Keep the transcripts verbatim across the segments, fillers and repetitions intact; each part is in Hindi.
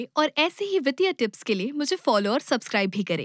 और ऐसे ही वित्तीय टिप्स के लिए मुझे फॉलो और सब्सक्राइब भी करें।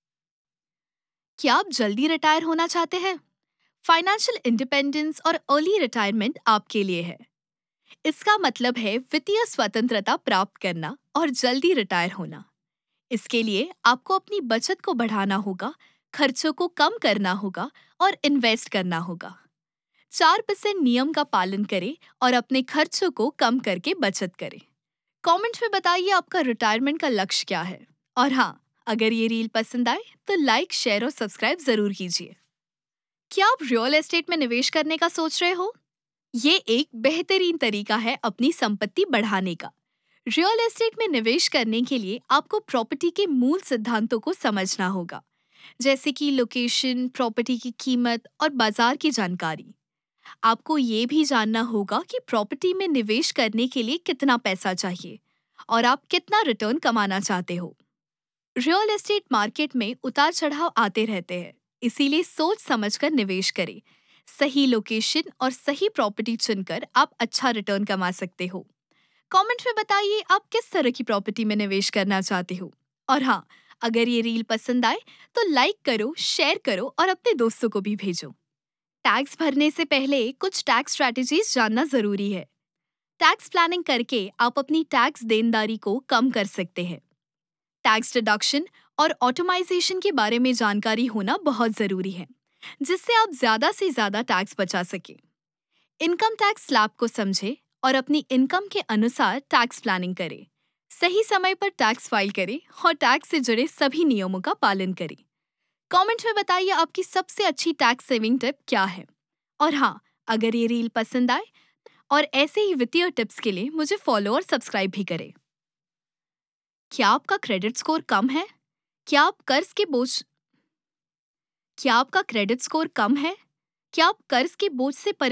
क्या आप जल्दी रिटायर होना चाहते हैं? फाइनेंशियल इंडिपेंडेंस और अर्ली रिटायरमेंट आपके लिए है। इसका मतलब है वित्तीय स्वतंत्रता प्राप्त करना और जल्दी रिटायर होना। इसके लिए आपको अपनी बचत को बढ़ाना होगा, खर्चों को कम करना होगा और इन्वेस्ट करना होगा। चार परसेंट नियम का पालन करें और अपने खर्चों को कम करके बचत करें। कमेंट में बताइए आपका रिटायरमेंट का लक्ष्य क्या है। और हाँ, अगर ये रील पसंद आए तो लाइक, शेयर और सब्सक्राइब जरूर कीजिए। क्या आप रियल एस्टेट में निवेश करने का सोच रहे हो? ये एक बेहतरीन तरीका है अपनी संपत्ति बढ़ाने का। रियल एस्टेट में निवेश करने के लिए आपको प्रॉपर्टी के मूल सिद्धांतों को समझना होगा, जैसे कि लोकेशन, प्रॉपर्टी की कीमत और बाजार की जानकारी। आपको ये भी जानना होगा कि प्रॉपर्टी में निवेश करने के लिए कितना पैसा चाहिए और आप कितना रिटर्न कमाना चाहते हो। रियल एस्टेट मार्केट में उतार चढ़ाव आते रहते हैं, इसीलिए सोच समझकर निवेश करें। सही लोकेशन और सही प्रॉपर्टी चुनकर आप अच्छा रिटर्न कमा सकते हो। कमेंट में बताइए आप किस तरह की प्रॉपर्टी में निवेश करना चाहते हो। और हाँ, अगर ये रील पसंद आए तो लाइक करो, शेयर करो और अपने दोस्तों को भी भेजो। टैक्स भरने से पहले कुछ टैक्स स्ट्रैटेजीज जानना जरूरी है। टैक्स प्लानिंग करके आप अपनी टैक्स देनदारी को कम कर सकते हैं। टैक्स डिडक्शन और ऑटोमाइजेशन के बारे में जानकारी होना बहुत जरूरी है, जिससे आप ज्यादा से ज्यादा टैक्स बचा सके। इनकम टैक्स स्लैब को समझें और अपनी इनकम के अनुसार टैक्स प्लानिंग करें। सही समय पर टैक्स फाइल करें और टैक्स से जुड़े सभी नियमों का पालन करें। कमेंट में बताइए आपकी सबसे अच्छी टैक्स सेविंग टिप क्या है। और हाँ, अगर ये रील पसंद आए और ऐसे ही वित्तीय टिप्स के लिए मुझे फॉलो और सब्सक्राइब भी करें। क्या आपका क्रेडिट स्कोर कम है? क्या आप कर्ज के बोझ क्या आपका क्रेडिट स्कोर कम है? क्या आप कर्ज के बोझ से